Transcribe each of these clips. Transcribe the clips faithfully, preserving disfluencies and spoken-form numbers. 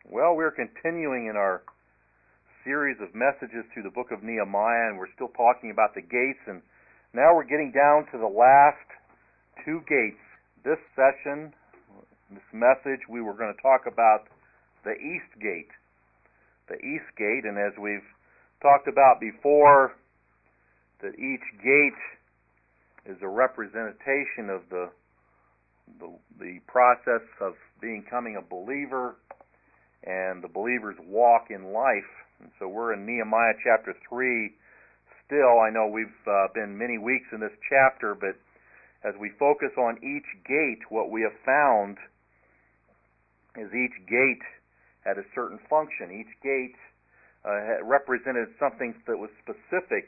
Well, we're continuing in our series of messages through the book of Nehemiah, and we're still talking about the gates, and now we're getting down to the last two gates. This session, this message, we were going to talk about the East Gate. The East Gate, and as we've talked about before, that each gate is a representation of the the, the process of becoming a believer and the believer's walk in life. And so we're in Nehemiah chapter three still. I know we've uh, been many weeks in this chapter, but as we focus on each gate, what we have found is each gate had a certain function. Each gate uh, represented something that was specific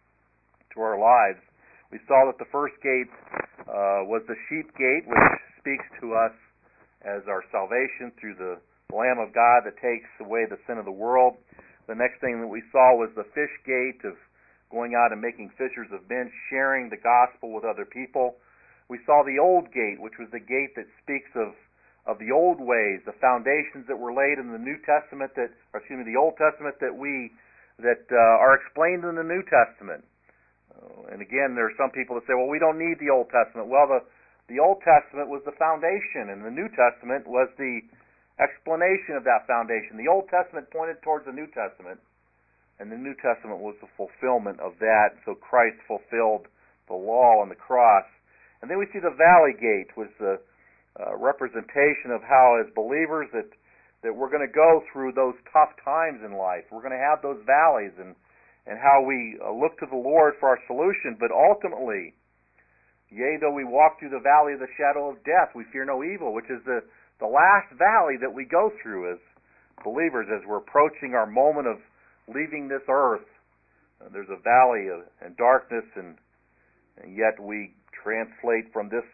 to our lives. We saw that the first gate uh, was the sheep gate, which speaks to us as our salvation through the Lamb of God that takes away the sin of the world. The next thing that we saw was the fish gate of going out and making fishers of men, sharing the gospel with other people. We saw the old gate, which was the gate that speaks of, of the old ways, the foundations that were laid in the New Testament that, or excuse me, the Old Testament that we that uh, are explained in the New Testament. And again, there are some people that say, well, we don't need the Old Testament. Well, the, the Old Testament was the foundation, and the New Testament was the explanation of that foundation. The Old Testament pointed towards the New Testament, and the New Testament was the fulfillment of that. So Christ fulfilled the law on the cross. And then we see the Valley Gate was the uh, representation of how, as believers, that, that we're going to go through those tough times in life. We're going to have those valleys, and and how we uh, look to the Lord for our solution. But ultimately, yea, though we walk through the valley of the shadow of death, we fear no evil, which is the, the last valley that we go through as believers as we're approaching our moment of leaving this earth. Uh, there's a valley of and darkness, and, and yet we translate from this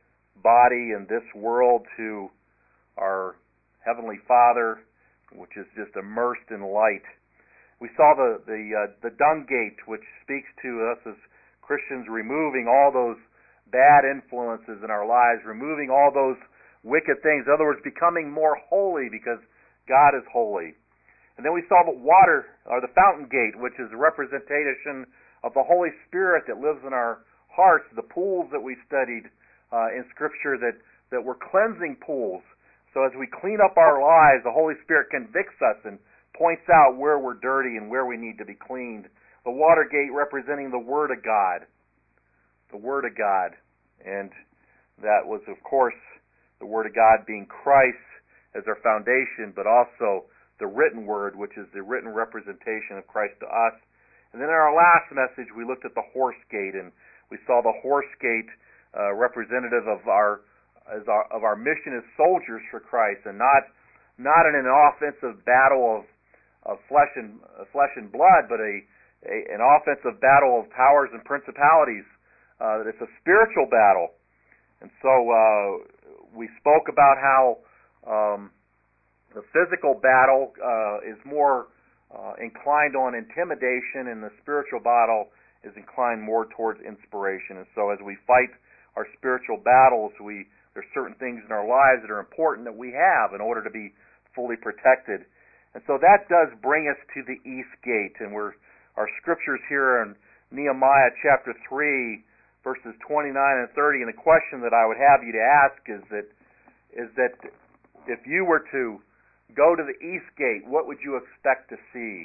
body and this world to our Heavenly Father, which is just immersed in light. We saw the the, uh, the dung gate, which speaks to us as Christians removing all those bad influences in our lives, removing all those wicked things. In other words, becoming more holy because God is holy. And then we saw the water, or the fountain gate, which is a representation of the Holy Spirit that lives in our hearts, the pools that we studied uh, in Scripture that, that were cleansing pools. So as we clean up our lives, the Holy Spirit convicts us and points out where we're dirty and where we need to be cleaned. The water gate representing the Word of God. The Word of God. And that was, of course, the Word of God being Christ as our foundation, but also the written Word, which is the written representation of Christ to us. And then in our last message, we looked at the horse gate, and we saw the horse gate uh, representative of our, as our of our mission as soldiers for Christ, and not not in an offensive battle of of flesh and uh, flesh and blood, but a, a an offensive battle of powers and principalities. Uh, it's a spiritual battle, and so uh, we spoke about how um, the physical battle uh, is more uh, inclined on intimidation, and the spiritual battle is inclined more towards inspiration. And so, as we fight our spiritual battles, we there's certain things in our lives that are important that we have in order to be fully protected. And so that does bring us to the East Gate, and we're our scriptures here in Nehemiah chapter three, verses twenty-nine and thirty. And the question that I would have you to ask is that is that if you were to go to the East Gate, what would you expect to see?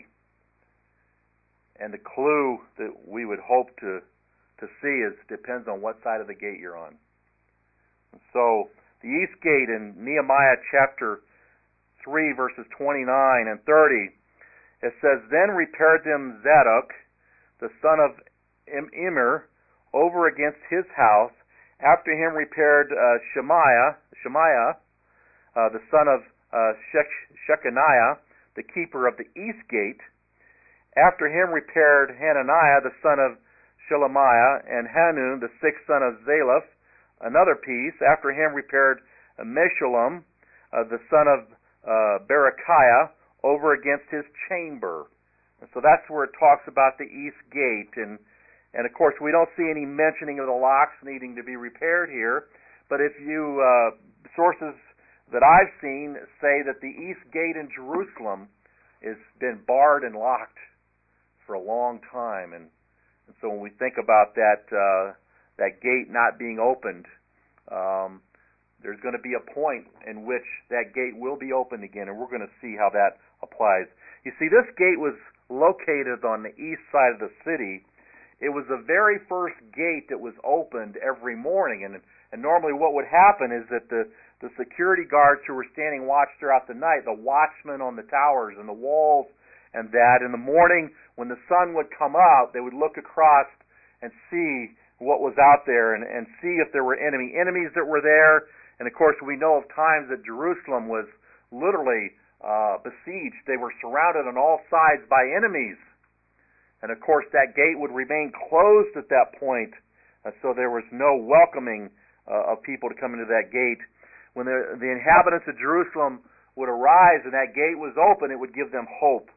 And the clue that we would hope to to see is depends on what side of the gate you're on. And so the East Gate in Nehemiah chapter three, verses twenty-nine and thirty, it says, Then repaired them Zadok, the son of Immer, over against his house. After him repaired uh, Shemaiah, Shemaiah uh, the son of uh, Shech- Shechaniah, the keeper of the East Gate. After him repaired Hananiah, the son of Shelemiah, and Hanun, the sixth son of Zalaph, another piece. After him repaired Meshullam, uh, the son of Uh, Berechiah, over against his chamber. And so that's where it talks about the East Gate. And, and of course, we don't see any mentioning of the locks needing to be repaired here. But if you, uh, sources that I've seen say that the east gate in Jerusalem has been barred and locked for a long time, and, and so when we think about that uh, that gate not being opened, um, there's going to be a point in which that gate will be opened again, and we're going to see how that applies. You see, this gate was located on the east side of the city. It was the very first gate that was opened every morning, and and normally what would happen is that the the security guards who were standing watch throughout the night, the watchmen on the towers and the walls, and that in the morning when the sun would come out, they would look across and see what was out there and, and see if there were enemy enemies that were there. And of course, we know of times that Jerusalem was literally uh, besieged. They were surrounded on all sides by enemies. And of course, that gate would remain closed at that point, uh, so there was no welcoming uh, of people to come into that gate. When the, the inhabitants of Jerusalem would arise and that gate was open, it would give them hope.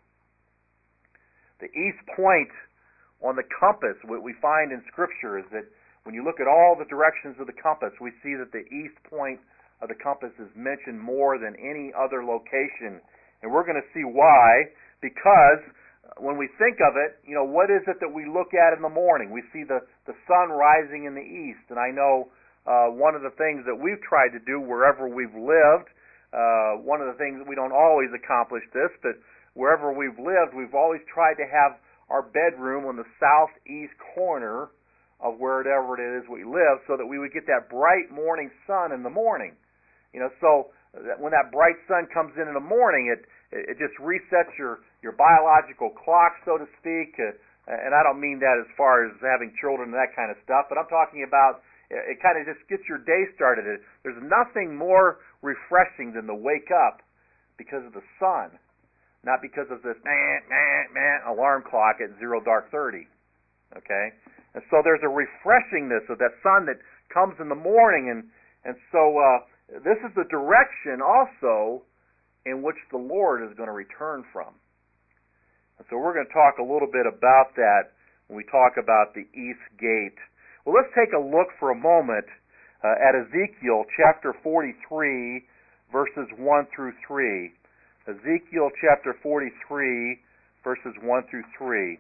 The east point on the compass, what we find in Scripture is that when you look at all the directions of the compass, we see that the east point of the compass is mentioned more than any other location. And we're going to see why, because when we think of it, you know, what is it that we look at in the morning? We see the, the sun rising in the east, and I know Uh, one of the things that we've tried to do wherever we've lived, uh, one of the things that we don't always accomplish this, but wherever we've lived, we've always tried to have our bedroom on the southeast corner of wherever it is we live so that we would get that bright morning sun in the morning. You know, so that when that bright sun comes in in the morning, it it just resets your, your biological clock, so to speak, uh, and I don't mean that as far as having children and that kind of stuff, but I'm talking about it kind of just gets your day started. There's nothing more refreshing than to wake up because of the sun, not because of this meh, meh, meh alarm clock at zero dark thirty. Okay? And so there's a refreshingness of that sun that comes in the morning, and, and so uh, this is the direction also in which the Lord is going to return from. And so we're going to talk a little bit about that when we talk about the east gate. Well, let's take a look for a moment uh, at Ezekiel chapter forty-three, verses one through three. Ezekiel chapter forty-three, verses one through three.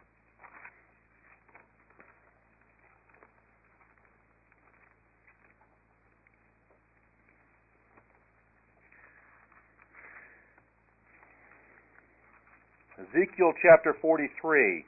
Ezekiel chapter forty-three.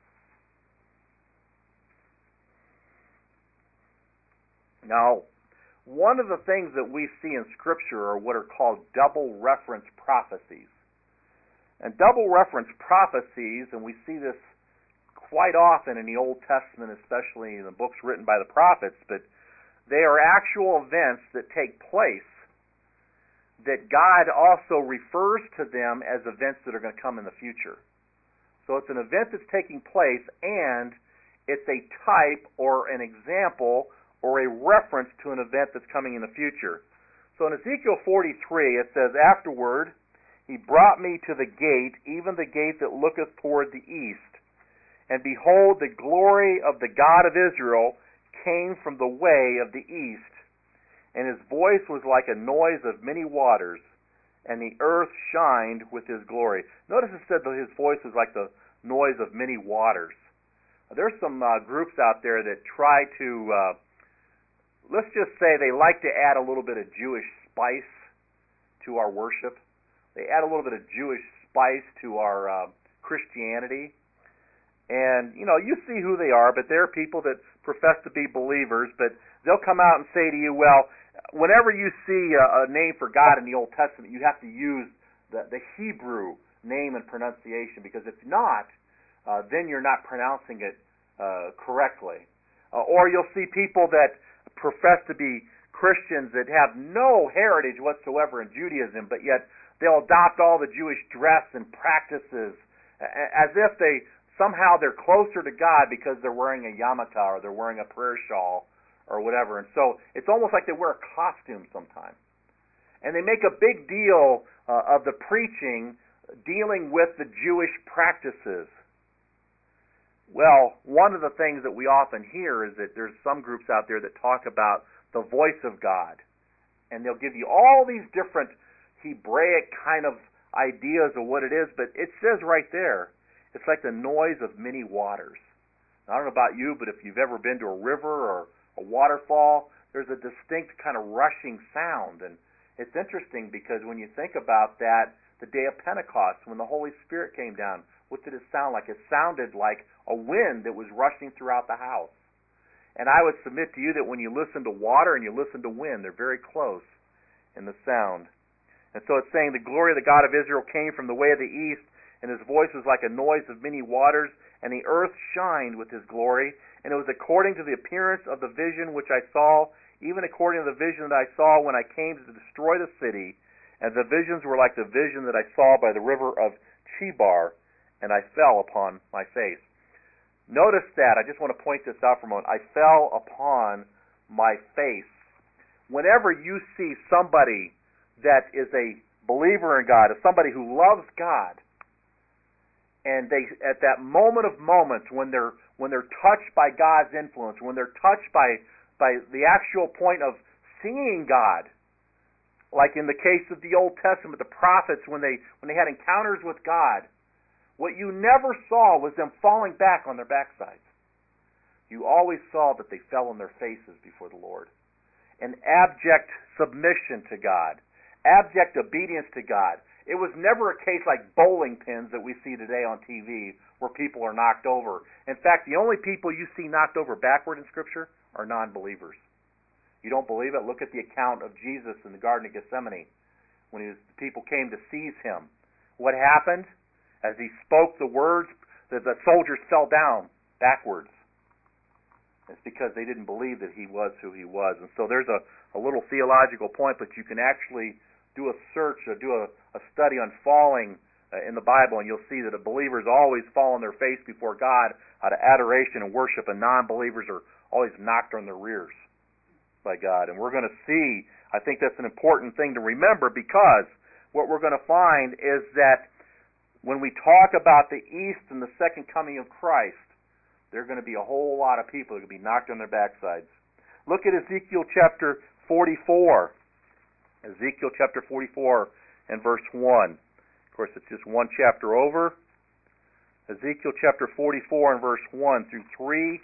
Now, one of the things that we see in Scripture are what are called double reference prophecies. And double reference prophecies, and we see this quite often in the Old Testament, especially in the books written by the prophets, but they are actual events that take place that God also refers to them as events that are going to come in the future. So it's an event that's taking place, and it's a type or an example or a reference to an event that's coming in the future. So in Ezekiel forty-three, it says, "Afterward he brought me to the gate, even the gate that looketh toward the east. And behold, the glory of the God of Israel came from the way of the east. And his voice was like a noise of many waters, and the earth shined with his glory." Notice it said that his voice was like the noise of many waters. There's some uh, groups out there that try to... Uh, Let's just say they like to add a little bit of Jewish spice to our worship. They add a little bit of Jewish spice to our uh, Christianity. And, you know, you see who they are, but they're people that profess to be believers, but they'll come out and say to you, well, whenever you see a, a name for God in the Old Testament, you have to use the, the Hebrew name and pronunciation, because if not, uh, then you're not pronouncing it uh, correctly. Uh, or you'll see people that profess to be Christians that have no heritage whatsoever in Judaism, but yet they'll adopt all the Jewish dress and practices as if they somehow they're closer to God because they're wearing a yarmulke or they're wearing a prayer shawl or whatever. And so it's almost like they wear a costume sometimes. And they make a big deal uh, of the preaching dealing with the Jewish practices. Well, one of the things that we often hear is that there's some groups out there that talk about the voice of God And they'll give you all these different Hebraic kind of ideas of what it is, but it says right there, it's like the noise of many waters. Now, I don't know about you, but if you've ever been to a river or a waterfall, there's a distinct kind of rushing sound. And it's interesting because when you think about that, the day of Pentecost, when the Holy Spirit came down, what did it sound like? It sounded like a wind that was rushing throughout the house. And I would submit to you that when you listen to water and you listen to wind, they're very close in the sound. And so it's saying, the glory of the God of Israel came from the way of the east, and his voice was like a noise of many waters, and the earth shined with his glory. And it was according to the appearance of the vision which I saw, even according to the vision that I saw when I came to destroy the city. And the visions were like the vision that I saw by the river of Chebar, and I fell upon my face. Notice that. I just want to point this out for a moment. I fell upon my face. Whenever you see somebody that is a believer in God, is somebody who loves God, and they, at that moment of moments when they're when they're touched by God's influence, when they're touched by by the actual point of seeing God, like in the case of the Old Testament, the prophets, when they when they had encounters with God, what you never saw was them falling back on their backsides. You always saw that they fell on their faces before the Lord. An abject submission to God, abject obedience to God. It was never a case like bowling pins that we see today on T V where people are knocked over. In fact, the only people you see knocked over backward in Scripture are non-believers. You don't believe it? Look at the account of Jesus in the Garden of Gethsemane when he was, the people came to seize him. What happened? As he spoke the words, the, the soldiers fell down backwards. It's because they didn't believe that he was who he was. And so there's a, a little theological point, but you can actually do a search or do a, a study on falling uh, in the Bible, and you'll see that the believers always fall on their face before God out of adoration and worship, and non-believers are always knocked on their rears by God. And we're going to see, I think that's an important thing to remember, because what we're going to find is that when we talk about the East and the second coming of Christ, there are going to be a whole lot of people that are going to be knocked on their backsides. Look at Ezekiel chapter forty-four. Ezekiel chapter forty-four and verse one. Of course, it's just one chapter over. Ezekiel chapter forty-four and verse one through three.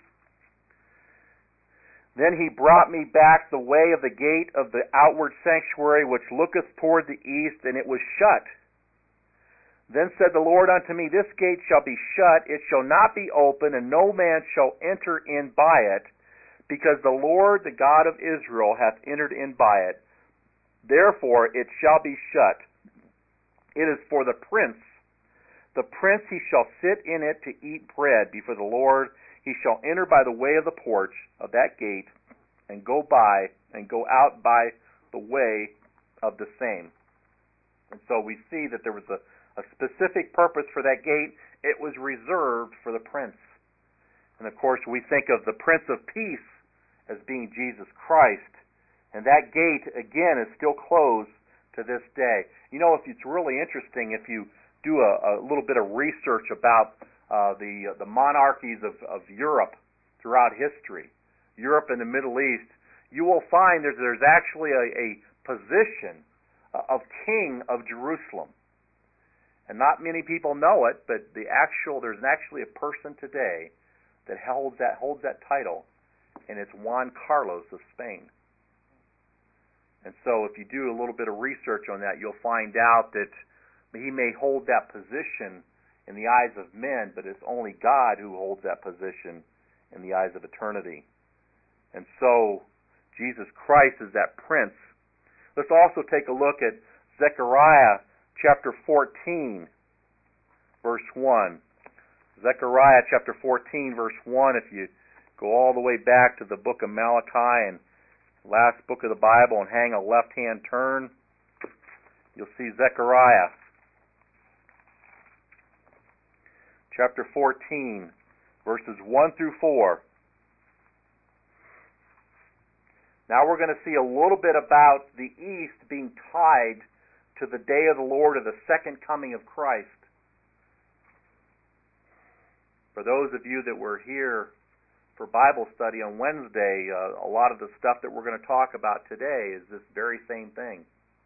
Then he brought me back the way of the gate of the outward sanctuary, which looketh toward the east, and it was shut. Then said the Lord unto me, This gate shall be shut, it shall not be open, and no man shall enter in by it, because the Lord, the God of Israel, hath entered in by it. Therefore it shall be shut. It is for the prince. The prince he shall sit in it to eat bread before the Lord. He shall enter by the way of the porch of that gate, and go by, and go out by the way of the same. And so we see that there was a, a specific purpose for that gate. It was reserved for the prince. And of course we think of the Prince of Peace as being Jesus Christ. And that gate, again, is still closed to this day. You know, if it's really interesting, if you do a, a little bit of research about uh, the uh, the monarchies of, of Europe throughout history, Europe and the Middle East, you will find there's, there's actually a, a position of King of Jerusalem. And not many people know it, but the actual there's actually a person today that holds that holds that title, and it's Juan Carlos of Spain. And so if you do a little bit of research on that, you'll find out that he may hold that position in the eyes of men, but it's only God who holds that position in the eyes of eternity. And so Jesus Christ is that prince. Let's also take a look at Zechariah chapter fourteen, verse one. Zechariah chapter fourteen, verse one, if you go all the way back to the book of Malachi and last book of the Bible and hang a left-hand turn, you'll see Zechariah chapter fourteen, verses one through four. Now we're going to see a little bit about the East being tied to the day of the Lord, or the second coming of Christ. For those of you that were here for Bible study on Wednesday, uh, a lot of the stuff that we're going to talk about today is this very same thing.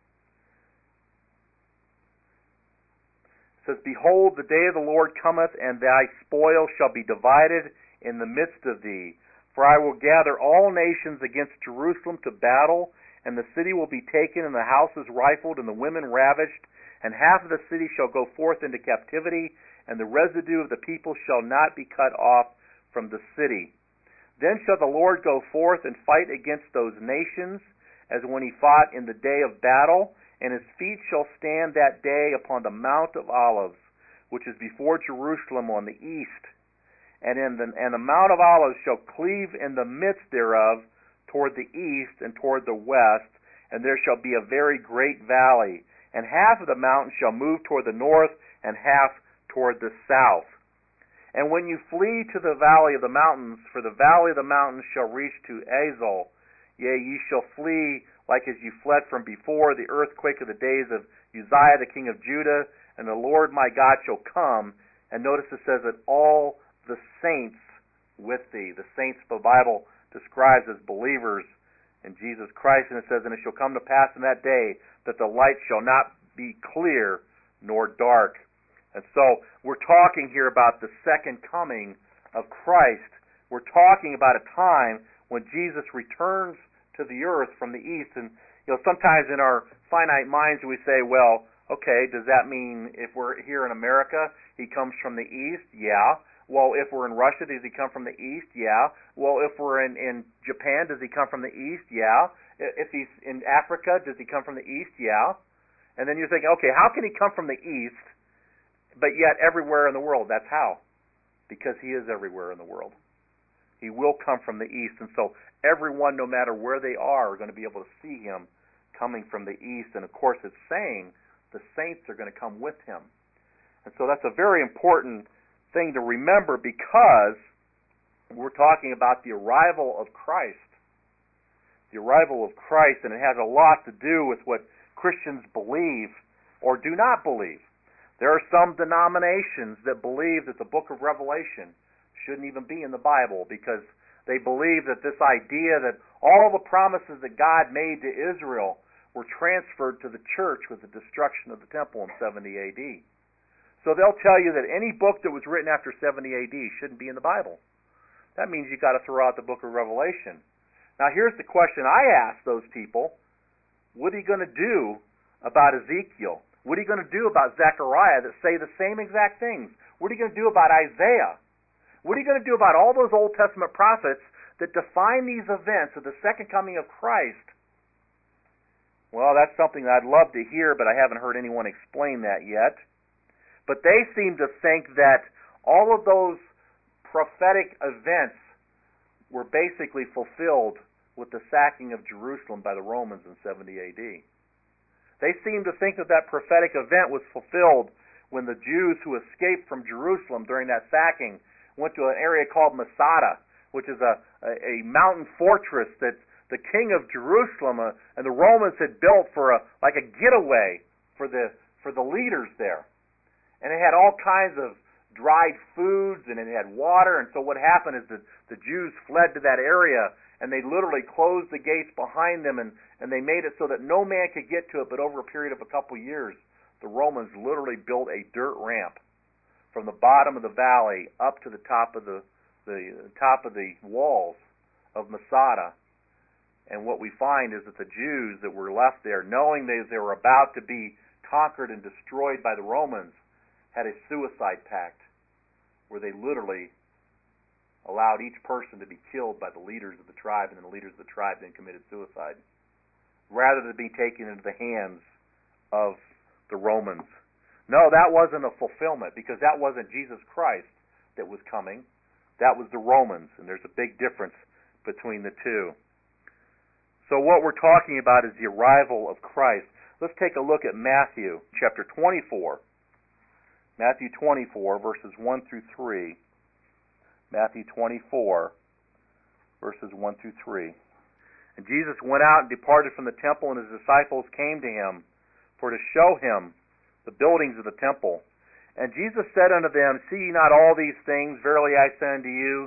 It says, Behold, the day of the Lord cometh, and thy spoil shall be divided in the midst of thee. For I will gather all nations against Jerusalem to battle, and the city will be taken, and the houses rifled, and the women ravished, and half of the city shall go forth into captivity, and the residue of the people shall not be cut off from the city. Then shall the Lord go forth and fight against those nations, as when he fought in the day of battle, and his feet shall stand that day upon the Mount of Olives, which is before Jerusalem on the east. And, in the, and the Mount of Olives shall cleave in the midst thereof toward the east and toward the west, and there shall be a very great valley. And half of the mountain shall move toward the north, and half toward the south. And when you flee to the valley of the mountains, for the valley of the mountains shall reach to Azal, yea, ye shall flee like as you fled from before the earthquake of the days of Uzziah the king of Judah, and the Lord my God shall come. And notice it says that all the saints with thee. The saints the Bible describes as believers in Jesus Christ, and it says, And it shall come to pass in that day that the light shall not be clear nor dark. And so we're talking here about the second coming of Christ. We're talking about a time when Jesus returns to the earth from the east. And you know, sometimes in our finite minds we say, well, okay, does that mean if we're here in America, he comes from the east? Yeah. Well, if we're in Russia, does he come from the east? Yeah. Well, if we're in, in Japan, does he come from the east? Yeah. If he's in Africa, does he come from the east? Yeah. And then you're thinking, okay, how can he come from the east, but yet everywhere in the world? That's how. Because he is everywhere in the world. He will come from the east. And so everyone, no matter where they are, are going to be able to see him coming from the east. And of course it's saying the saints are going to come with him. And so that's a very important thing to remember, because we're talking about the arrival of Christ. The arrival of Christ, and it has a lot to do with what Christians believe or do not believe. There are some denominations that believe that the book of Revelation shouldn't even be in the Bible, because they believe that this idea that all the promises that God made to Israel were transferred to the church with the destruction of the temple in seventy A D. So they'll tell you that any book that was written after seventy A D shouldn't be in the Bible. That means you've got to throw out the book of Revelation. Now here's the question I ask those people. What are you going to do about Ezekiel? What are you going to do about Zechariah that say the same exact things? What are you going to do about Isaiah? What are you going to do about all those Old Testament prophets that define these events of the second coming of Christ? Well, that's something that I'd love to hear, but I haven't heard anyone explain that yet. But they seem to think that all of those prophetic events were basically fulfilled with the sacking of Jerusalem by the Romans in seventy A D. They seem to think that that prophetic event was fulfilled when the Jews who escaped from Jerusalem during that sacking went to an area called Masada, which is a, a, a mountain fortress that the king of Jerusalem uh, and the Romans had built for a like a getaway for the for the leaders there. And it had all kinds of dried foods, and it had water. And so what happened is that the Jews fled to that area, and they literally closed the gates behind them, and, and they made it so that no man could get to it. But over a period of a couple years, the Romans literally built a dirt ramp from the bottom of the valley up to the top of the, the top of the walls of Masada. And what we find is that the Jews that were left there, knowing they, they were about to be conquered and destroyed by the Romans, had a suicide pact where they literally allowed each person to be killed by the leaders of the tribe, and then the leaders of the tribe then committed suicide, rather than be taken into the hands of the Romans. No, that wasn't a fulfillment, because that wasn't Jesus Christ that was coming. That was the Romans, and there's a big difference between the two. So what we're talking about is the arrival of Christ. Let's take a look at Matthew chapter twenty-four. Matthew twenty-four, verses one through three. Matthew twenty-four, verses one through three. And Jesus went out and departed from the temple, and his disciples came to him for to show him the buildings of the temple. And Jesus said unto them, See ye not all these things? Verily I say unto you,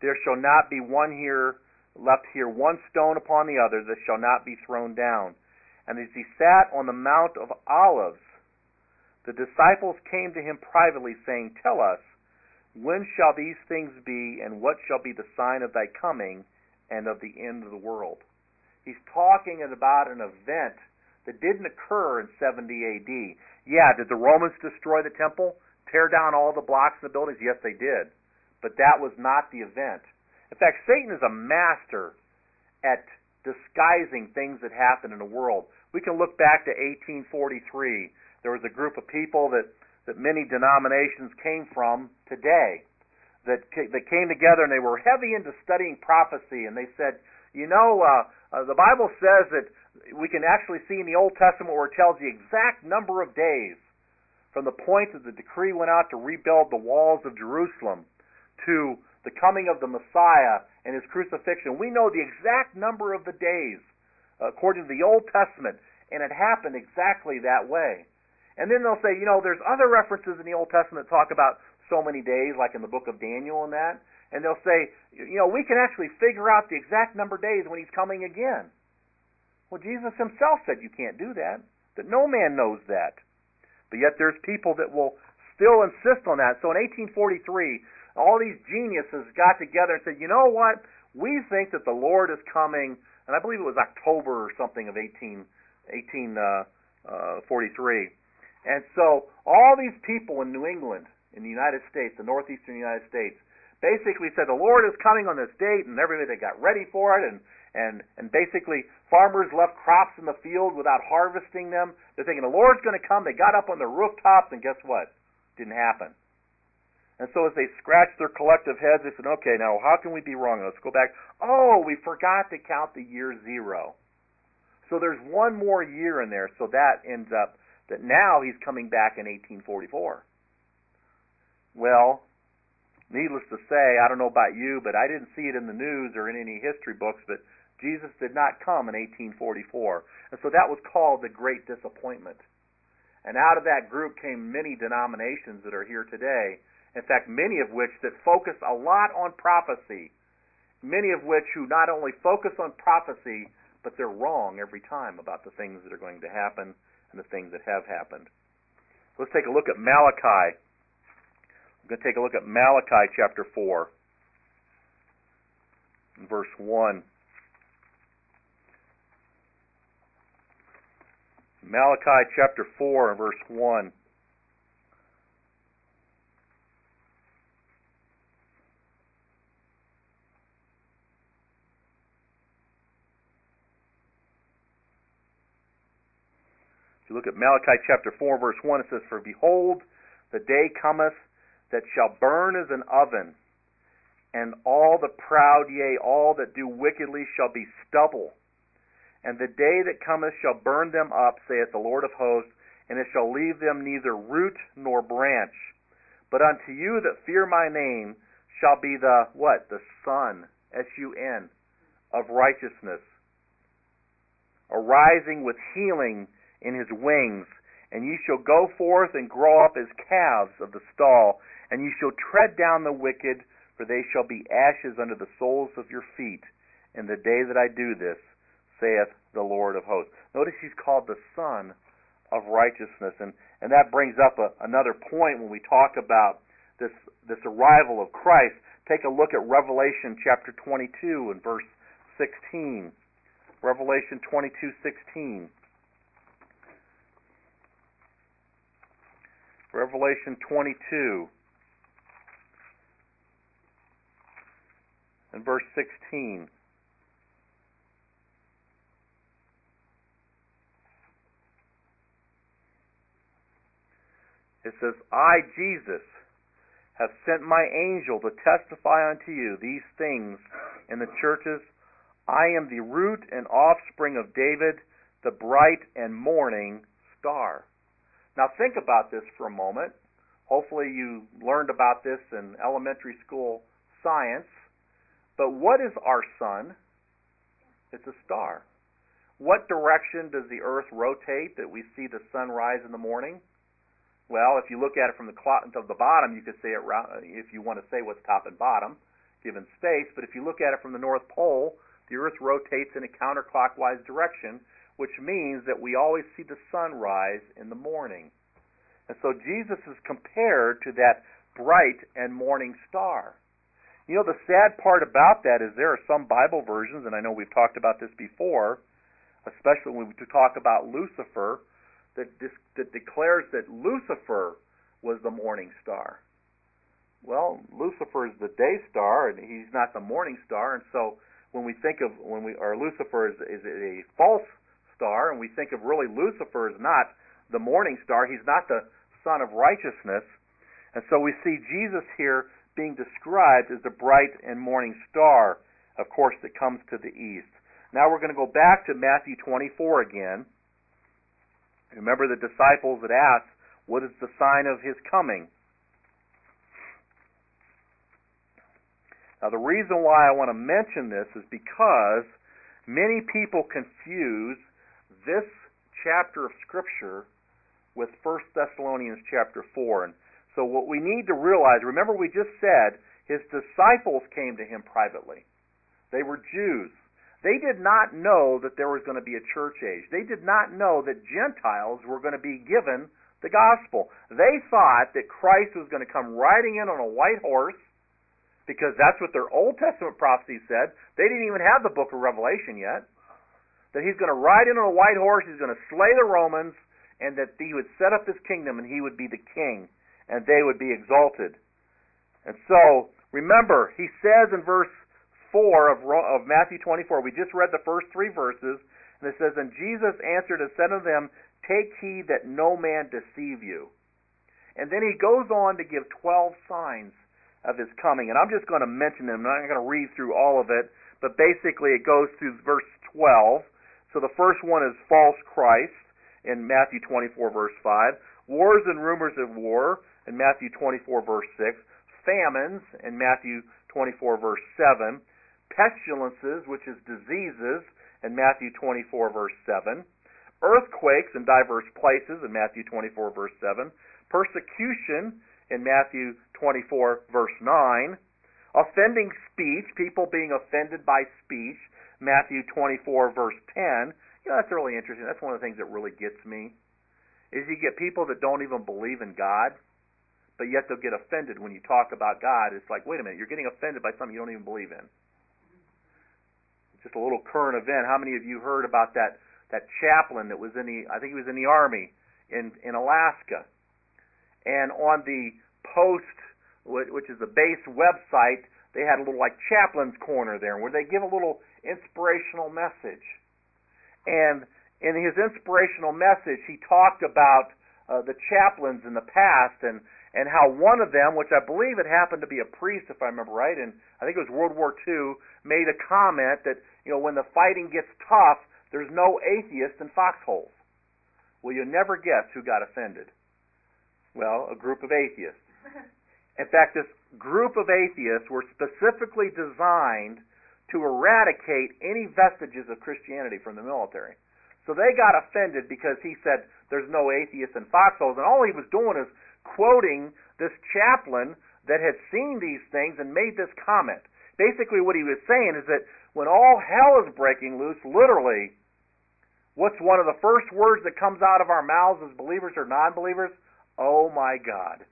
There shall not be one here left here one stone upon the other that shall not be thrown down. And as he sat on the Mount of Olives, the disciples came to him privately, saying, Tell us, when shall these things be, and what shall be the sign of thy coming and of the end of the world? He's talking about an event that didn't occur in seventy A D. Yeah, did the Romans destroy the temple? Tear down all the blocks in the buildings? Yes, they did. But that was not the event. In fact, Satan is a master at disguising things that happen in the world. We can look back to eighteen forty-three. There was a group of people that, that many denominations came from today that, that came together, and they were heavy into studying prophecy, and they said, you know, uh, uh, the Bible says that we can actually see in the Old Testament where it tells the exact number of days from the point that the decree went out to rebuild the walls of Jerusalem to the coming of the Messiah and his crucifixion. We know the exact number of the days uh, according to the Old Testament, and it happened exactly that way. And then they'll say, you know, there's other references in the Old Testament that talk about so many days, like in the book of Daniel and that, and they'll say, you know, we can actually figure out the exact number of days when he's coming again. Well, Jesus himself said you can't do that, that no man knows that. But yet there's people that will still insist on that. So in eighteen forty-three, all these geniuses got together and said, you know what, we think that the Lord is coming, and I believe it was October or something of eighteen forty-three. And so all these people in New England, in the United States, the northeastern United States, basically said the Lord is coming on this date, and everybody got ready for it, and, and, and basically farmers left crops in the field without harvesting them. They're thinking the Lord's going to come. They got up on the rooftops, and guess what? Didn't happen. And so as they scratched their collective heads, they said, okay, now how can we be wrong? Let's go back. Oh, we forgot to count the year zero. So there's one more year in there, so that ends up that now he's coming back in eighteen forty-four. Well, needless to say, I don't know about you, but I didn't see it in the news or in any history books, but Jesus did not come in eighteen forty-four. And so that was called the Great Disappointment. And out of that group came many denominations that are here today. In fact, many of which that focus a lot on prophecy. Many of which who not only focus on prophecy, but they're wrong every time about the things that are going to happen and the things that have happened. Let's take a look at Malachi. I'm going to take a look at Malachi chapter four, verse one. Malachi chapter four and verse one. If you look at Malachi chapter four, verse one, it says, For behold, the day cometh that shall burn as an oven, and all the proud, yea, all that do wickedly shall be stubble. And the day that cometh shall burn them up, saith the Lord of hosts, and it shall leave them neither root nor branch. But unto you that fear my name shall be the, what? The sun, S U N, of righteousness, arising with healing in his wings. And ye shall go forth and grow up as calves of the stall, and ye shall tread down the wicked, for they shall be ashes under the soles of your feet in the day that I do this, saith the Lord of hosts. Notice he's called the Son of Righteousness, and, and that brings up a, another point when we talk about this, this arrival of Christ. Take a look at Revelation chapter twenty-two and verse sixteen. Revelation twenty-two sixteen. Revelation twenty-two and verse sixteen. It says, I, Jesus, have sent my angel to testify unto you these things in the churches. I am the root and offspring of David, the bright and morning star. Now think about this for a moment. Hopefully you learned about this in elementary school science. But what is our sun? It's a star. What direction does the earth rotate that we see the sun rise in the morning? Well, if you look at it from the clock to the bottom, you could say it. If you want to say what's top and bottom, given space, but if you look at it from the North Pole, the Earth rotates in a counterclockwise direction, which means that we always see the sun rise in the morning. And so Jesus is compared to that bright and morning star. You know, the sad part about that is there are some Bible versions, and I know we've talked about this before, especially when we talk about Lucifer, that, dis- that declares that Lucifer was the morning star. Well, Lucifer is the day star, and he's not the morning star, and so when we think of, when we, or Lucifer is, is a false star, and we think of really Lucifer is not the morning star, he's not the son of righteousness, and so we see Jesus here being described as the bright and morning star, of course, that comes to the east. Now we're going to go back to Matthew twenty-four again. Remember the disciples that asked, what is the sign of his coming? Now the reason why I want to mention this is because many people confuse this chapter of Scripture with First Thessalonians chapter four. And so what we need to realize, remember we just said his disciples came to him privately. They were Jews. They did not know that there was going to be a church age. They did not know that Gentiles were going to be given the gospel. They thought that Christ was going to come riding in on a white horse, because that's what their Old Testament prophecy said. They didn't even have the book of Revelation yet. That he's going to ride in on a white horse, he's going to slay the Romans, and that he would set up his kingdom and he would be the king, and they would be exalted. And so, remember, he says in verse four of, of Matthew twenty-four, we just read the first three verses, and it says, and Jesus answered and said unto them, take heed that no man deceive you. And then he goes on to give twelve signs of his coming. And I'm just going to mention them. I'm not going to read through all of it, but basically it goes through verse twelve. So the first one is false Christ in Matthew twenty-four, verse five. Wars and rumors of war in Matthew twenty-four, verse six. Famines in Matthew twenty-four, verse seven. Pestilences, which is diseases, in Matthew twenty-four, verse seven. Earthquakes in diverse places in Matthew twenty-four, verse seven. Persecution in Matthew twenty-four, verse nine. Offending speech, people being offended by speech, Matthew twenty-four, verse ten. You know, that's really interesting. That's one of the things that really gets me, is you get people that don't even believe in God, but yet they'll get offended when you talk about God. It's like, wait a minute, you're getting offended by something you don't even believe in. Just a little current event. How many of you heard about that that chaplain that was in the, I think he was in the Army in, in Alaska? And on the Post, which is the base website, they had a little like chaplain's corner there where they give a little inspirational message. And in his inspirational message, he talked about uh, the chaplains in the past and, and how one of them, which I believe it happened to be a priest, if I remember right, and I think it was World War Two, made a comment that, you know, when the fighting gets tough, there's no atheist in foxholes. Well, you never guess who got offended. Well, a group of atheists. In fact, this group of atheists were specifically designed to eradicate any vestiges of Christianity from the military. So they got offended because he said there's no atheists in foxholes, and all he was doing is quoting this chaplain that had seen these things and made this comment. Basically what he was saying is that when all hell is breaking loose, literally, what's one of the first words that comes out of our mouths as believers or non-believers? Oh my God.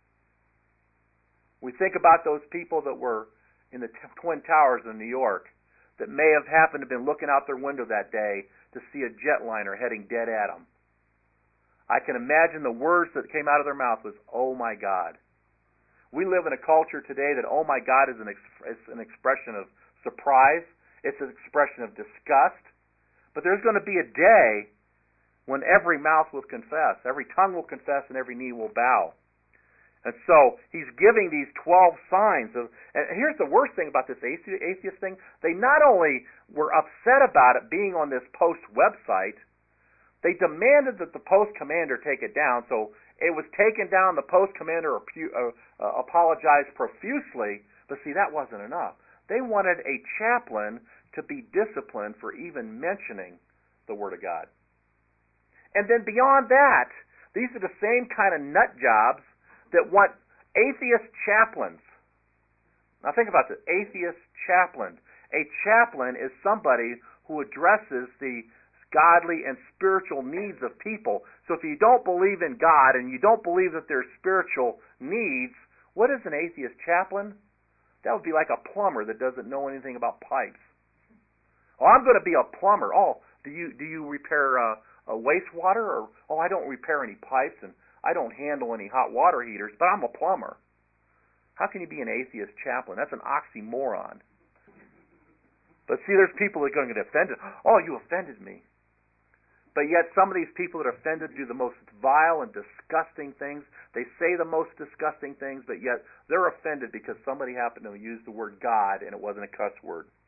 We think about those people that were in the t- Twin Towers in New York that may have happened to have been looking out their window that day to see a jetliner heading dead at them. I can imagine the words that came out of their mouth was, oh my God. We live in a culture today that oh my God is an, ex- is an expression of surprise. It's an expression of disgust. But there's going to be a day when every mouth will confess, every tongue will confess, and every knee will bow. And so he's giving these twelve signs of, and here's the worst thing about this atheist thing. They not only were upset about it being on this Post website, they demanded that the Post commander take it down. So it was taken down. The Post commander apu- uh, uh, apologized profusely. But see, that wasn't enough. They wanted a chaplain to be disciplined for even mentioning the Word of God. And then beyond that, these are the same kind of nut jobs that want atheist chaplains. Now think about this. Atheist chaplain. A chaplain is somebody who addresses the godly and spiritual needs of people. So if you don't believe in God and you don't believe that there's spiritual needs, what is an atheist chaplain? That would be like a plumber that doesn't know anything about pipes. Oh, I'm going to be a plumber. Oh, do you do you repair uh, uh, wastewater? Or oh, I don't repair any pipes and I don't handle any hot water heaters, but I'm a plumber. How can you be an atheist chaplain? That's an oxymoron. But see, there's people that are going to get offended. Oh, you offended me. But yet some of these people that are offended do the most vile and disgusting things. They say the most disgusting things, but yet they're offended because somebody happened to use the word God and it wasn't a cuss word.